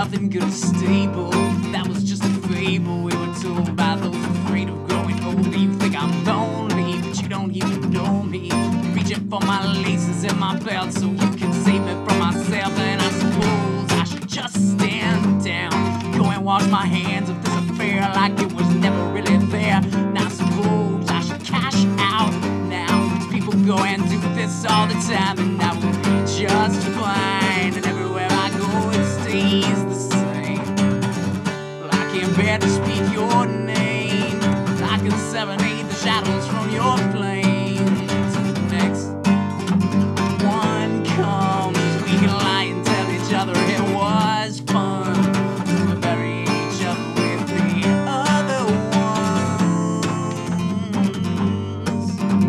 nothing good or stable. That was just a fable we were told by those afraid of growing old. You think I'm lonely, but you don't even know me. Reaching for my laces in my belt so you can save me from myself. And I suppose I should just stand down, go and wash my hands of this affair like it was never really there. And I suppose I should cash out now. People go and do this all the time, and I will be just fine. And everywhere I go it stays the same. Well, I can't bear to speak your name. I can serenade the shadows from your flames. Next one comes, we can lie and tell each other it was fun to bury each other with the other ones.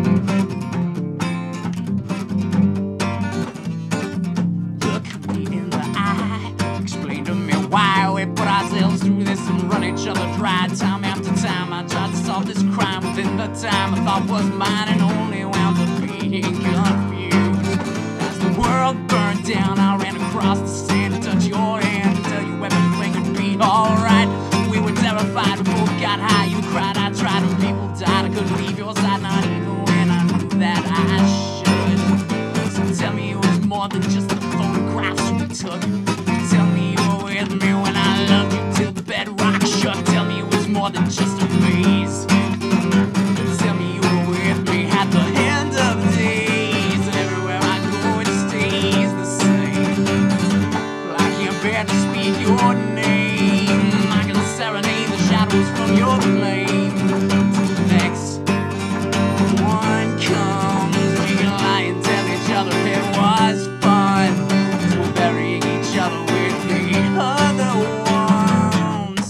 Look me in the eye, explain to me why we put ourselves through this and run each other dry. Time after time I tried to solve this crime within the time I thought was mine, and only wound up being confused. As the world burned down, I ran across the sand to touch your hand, to tell you everything would be alright. We were terrified, we both got high. You cried, I tried, and people died. I couldn't leave your side, not even when I knew that I should. So tell me it was more than just the photographs we took. Tell me you were with me when I loved you till the bedrock shook. Tell me it was more than just a phase. Tell me you were with me at the end of days. And everywhere I go it stays the same. Well, I can't bear to speak your name. I can serenade the shadows from your flame. Next one comes, we can lie and tell each other it was fun to burying each other with the other ones.